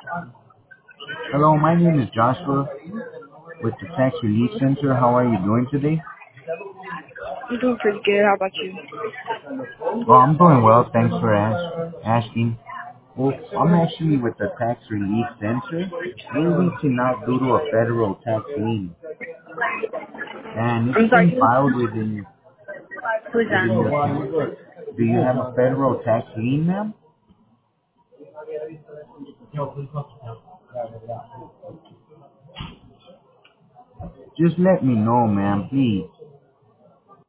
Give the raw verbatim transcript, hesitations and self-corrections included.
Hello, my name is Joshua with the Tax Relief Center. How are you doing today? I'm doing pretty good. How about you? Well, I'm doing well. Thanks for ask, asking. Well, I'm actually with the Tax Relief Center. We're reaching out due to a federal tax lien, and I'm it's sorry, been who's, filed within who's within that? your county. Do you have a federal tax lien, ma'am? Just let me know, ma'am, please.